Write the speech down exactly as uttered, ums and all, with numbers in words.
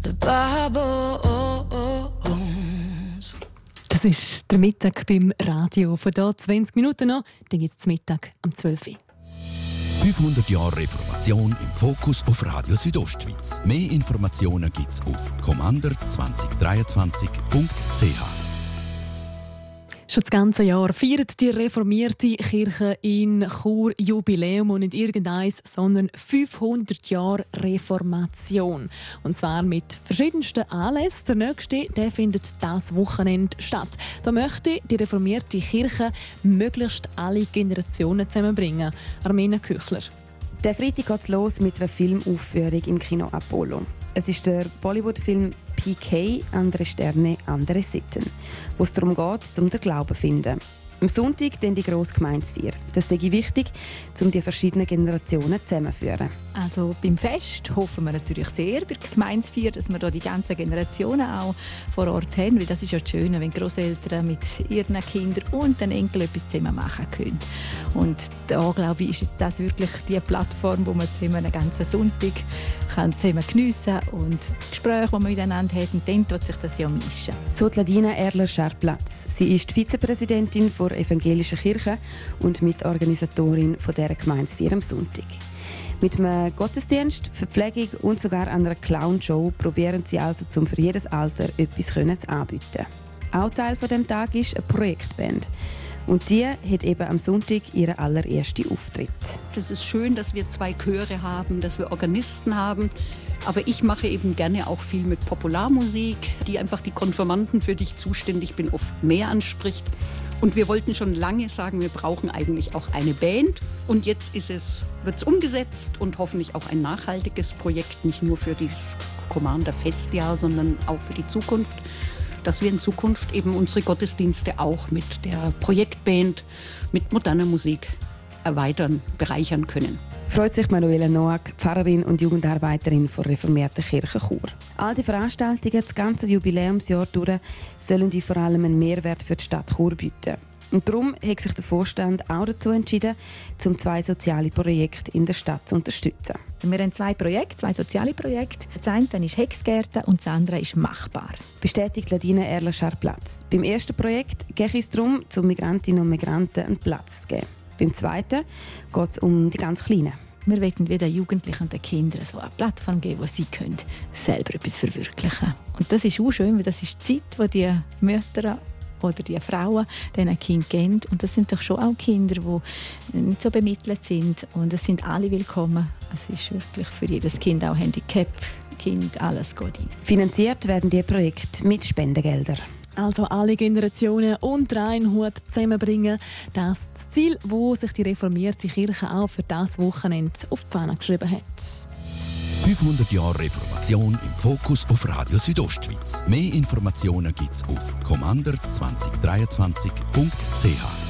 the Bible. Oh, oh, oh. Das ist der Mittag beim Radio. Von hier zwanzig Minuten noch, dann gibt es Mittag um zwölf Uhr. fünfhundert Jahre Reformation im Fokus auf Radio Südostschweiz. Mehr Informationen gibt's auf commander zwanzig dreiundzwanzig punkt c h. Schon das ganze Jahr feiert die reformierte Kirche in Chur Jubiläum und nicht irgendeins, sondern fünfhundert Jahre Reformation. Und zwar mit verschiedensten Anlässen. Der nächste der findet das Wochenende statt. Da möchte die reformierte Kirche möglichst alle Generationen zusammenbringen. Armina Küchler. Der Freitag geht es los mit einer Filmaufführung im Kino Apollo. Es ist der Bollywood-Film P K «Andere Sterne, andere Sitten», wo es darum geht, um den Glauben zu finden. Am Sonntag dann die grosse Gemeinsfeier. Das ist wichtig, um die verschiedenen Generationen zusammenzuführen. Also beim Fest hoffen wir natürlich sehr bei der Gemeinsfeier, dass wir da die ganzen Generationen auch vor Ort haben, weil das ist ja das Schöne, wenn Grosseltern mit ihren Kindern und den Enkeln etwas zusammen machen können. Und da, glaube ich, ist jetzt das wirklich die Plattform, wo man zusammen einen ganzen Sonntag kann zusammen geniessen kann und Gespräche, die man miteinander hat, und dann wird sich das ja mischen. So die Ladina Erler-Scharplatz. Sie ist die Vizepräsidentin der Evangelischen Kirche und Mitorganisatorin von dieser Gemeinsfeier am Sonntag. Mit einem Gottesdienst, Verpflegung und sogar einer Clown-Show probieren sie also, um für jedes Alter etwas anzubieten. Auch Teil von dem Tag ist eine Projektband. Und die hat eben am Sonntag ihren allerersten Auftritt. Das ist schön, dass wir zwei Chöre haben, dass wir Organisten haben. Aber ich mache eben gerne auch viel mit Popularmusik, die einfach die Konfirmanden, für die ich zuständig bin, oft mehr anspricht. Und wir wollten schon lange sagen, wir brauchen eigentlich auch eine Band. Und jetzt ist es, wird es umgesetzt und hoffentlich auch ein nachhaltiges Projekt, nicht nur für das Commander-Festjahr, sondern auch für die Zukunft, dass wir in Zukunft eben unsere Gottesdienste auch mit der Projektband, mit moderner Musik erweitern, bereichern können. Freut sich Manuela Noack, Pfarrerin und Jugendarbeiterin der Reformierten Kirche Chur. All die Veranstaltungen, das ganze Jubiläumsjahr durch, sollen die vor allem einen Mehrwert für die Stadt Chur bieten. Und darum hat sich der Vorstand auch dazu entschieden, um zwei soziale Projekte in der Stadt zu unterstützen. Also wir haben zwei Projekte, zwei soziale Projekte. Das eine ist Hexgärten und das andere ist Machbar. Bestätigt Ladina Erler-Scharplatz. Beim ersten Projekt geht es darum, um Migrantinnen und Migranten einen Platz zu geben. Beim zweiten geht es um die ganz Kleinen. Wir wollen wieder Jugendlichen und den Kindern so eine Plattform geben, wo sie können selber etwas verwirklichen können. Und das ist auch schön, weil das ist die Zeit, die die Mütter oder die Frauen diesen Kindern geben. Und das sind doch schon auch Kinder, die nicht so bemittelt sind. Und es sind alle willkommen. Es ist wirklich für jedes Kind, auch Handicap, Kind, alles geht rein. Finanziert werden die Projekte mit Spendengeldern. Also alle Generationen unter einen Hut zusammenbringen. Das ist das Ziel, das sich die reformierte Kirche auch für das Wochenende auf die Fahne geschrieben hat. fünfhundert Jahre Reformation im Fokus auf Radio Südostschweiz. Mehr Informationen gibt's auf commander zwanzig dreiundzwanzig punkt c h.